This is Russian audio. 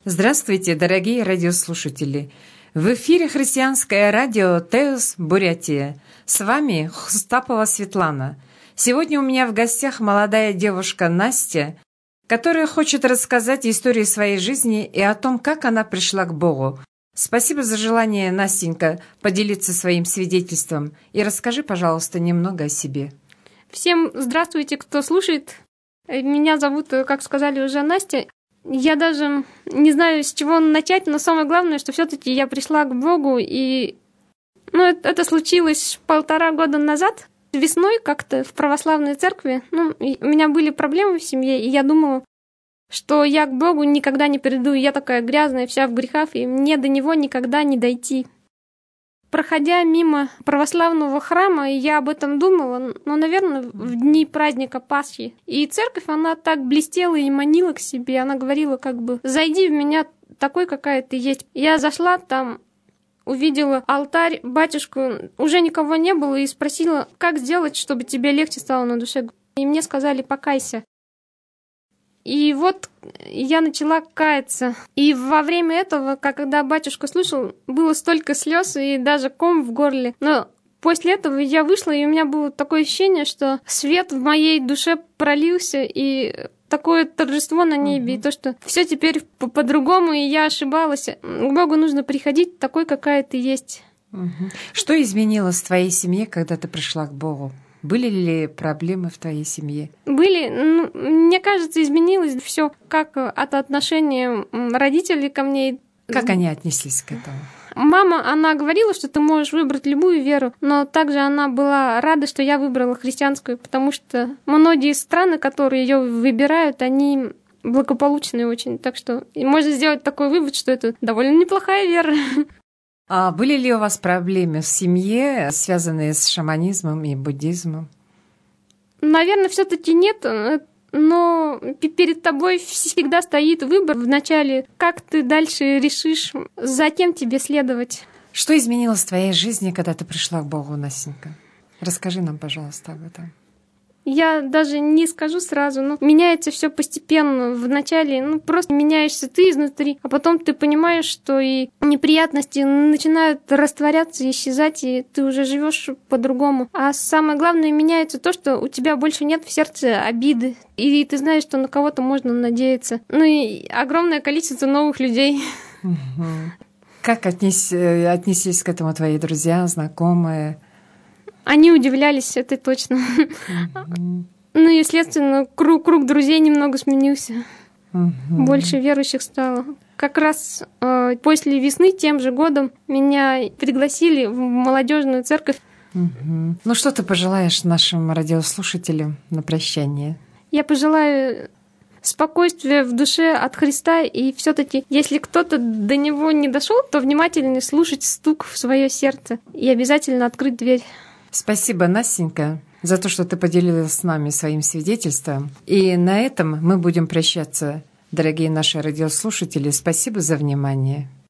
Здравствуйте, дорогие радиослушатели! В эфире христианское радио «Теос Бурятия». С вами Хустапова Светлана. Сегодня у меня в гостях молодая девушка Настя, которая хочет рассказать историю своей жизни и о том, как она пришла к Богу. Спасибо за желание, Настенька, поделиться своим свидетельством. И расскажи, пожалуйста, немного о себе. Всем здравствуйте, кто слушает. Меня зовут, как сказали уже, Настя. Я даже не знаю, с чего начать, но самое главное, что все-таки я пришла к Богу, и это случилось 1,5 года назад. Весной как-то в православной церкви. У меня были проблемы в семье, и я думала, что я к Богу никогда не приду. Я такая грязная, вся в грехах, и мне до Него никогда не дойти. Проходя мимо православного храма, я об этом думала, наверное, в дни праздника Пасхи. И церковь, она так блестела и манила к себе. Она говорила «Зайди в меня такой, какая ты есть». Я зашла там, увидела алтарь, батюшку, уже никого не было, и спросила, как сделать, чтобы тебе легче стало на душе. И мне сказали «покайся». И вот я начала каяться. И во время этого, когда батюшка слушал, было столько слез и даже ком в горле. Но после этого я вышла, и у меня было такое ощущение, что свет в моей душе пролился, и такое торжество на небе, и то, что все теперь по-другому, и я ошибалась. К Богу нужно приходить такой, какая ты есть. Что изменилось в твоей семье, когда ты пришла к Богу? Были ли проблемы в твоей семье? Были. Мне кажется, изменилось все как от отношения родителей ко мне. Как они отнеслись к этому? Мама, она говорила, что ты можешь выбрать любую веру, но также она была рада, что я выбрала христианскую, потому что многие страны, которые ее выбирают, они благополучные очень. Так что можно сделать такой вывод, что это довольно неплохая вера. А были ли у вас проблемы в семье, связанные с шаманизмом и буддизмом? Наверное, все-таки нет, но перед тобой всегда стоит выбор вначале, как ты дальше решишь, за кем тебе следовать. Что изменилось в твоей жизни, когда ты пришла к Богу, Настенька? Расскажи нам, пожалуйста, об этом. Я даже не скажу сразу, но меняется все постепенно. Вначале просто меняешься ты изнутри, а потом ты понимаешь, что и неприятности начинают растворяться, исчезать, и ты уже живешь по-другому. А самое главное, меняется то, что у тебя больше нет в сердце обиды, и ты знаешь, что на кого-то можно надеяться. И огромное количество новых людей. Как отнеслись к этому твои друзья, знакомые? Они удивлялись, это точно. Естественно, круг друзей немного сменился. Больше верующих стало. Как раз после весны, тем же годом, меня пригласили в молодежную церковь. Что ты пожелаешь нашим радиослушателям на прощание? Я пожелаю спокойствия в душе от Христа, и все-таки, если кто-то до него не дошел, то внимательно слушать стук в свое сердце и обязательно открыть дверь. Спасибо, Настенька, за то, что ты поделилась с нами своим свидетельством. И на этом мы будем прощаться, дорогие наши радиослушатели. Спасибо за внимание.